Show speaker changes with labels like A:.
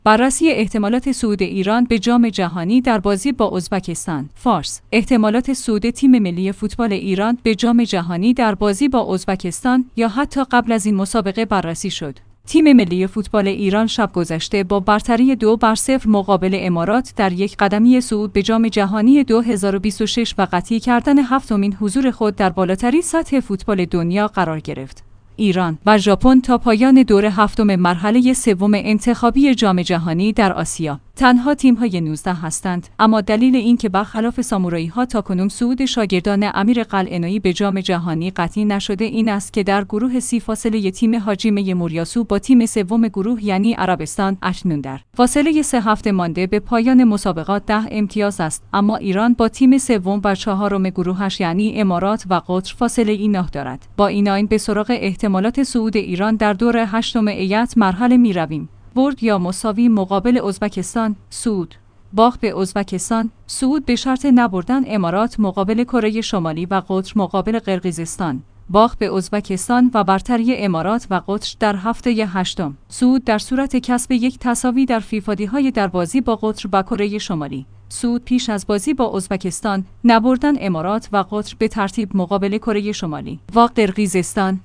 A: بررسی احتمالات صعود ایران به جام جهانی در بازی با ازبکستان. فارس: احتمالات صعود تیم ملی فوتبال ایران به جام جهانی در بازی با ازبکستان یا حتی قبل از این مسابقه بررسی شد. تیم ملی فوتبال ایران شب گذشته با برتری 2-0 مقابل امارات در یک قدمی صعود به جام جهانی 2026 و قطعی کردن هفتمین حضور خود در بالاترین سطح فوتبال دنیا قرار گرفت. ایران و ژاپن تا پایان دور هفتم مرحله سوم انتخابی جام جهانی در آسیا تنها تیم‌های 19 هستند، اما دلیل این که برخلاف سامورایی‌ها تاکنون صعود شاگردان امیر قلعه‌نویی به جام جهانی قطعی نشده این است که در گروه سی فاصله تیم حاجی موریاسو با تیم سوم گروه یعنی عربستان اکنون در فاصله 3 هفته مانده به پایان مسابقات 10 امتیاز است، اما ایران با تیم سوم و چهارم گروهش یعنی امارات و قطر فاصله 9 دارد. با این به سراغ احتمالات صعود ایران در دور هشتم ایت مرحله می‌رویم. برد یا مساوی مقابل ازبکستان، صعود. باخت به ازبکستان، صعود به شرط نبردن امارات مقابل کره شمالی و قطر مقابل قرقیزستان. باخت به ازبکستان و برتری امارات و قطر در هفته هشتم. صعود در صورت کسب یک تساوی در فیفادی‌های در بازی با قطر و کره شمالی. صعود پیش از بازی با ازبکستان، نبردن امارات و قطر به ترتیب مقابل کره شمالی و قرقیزستان.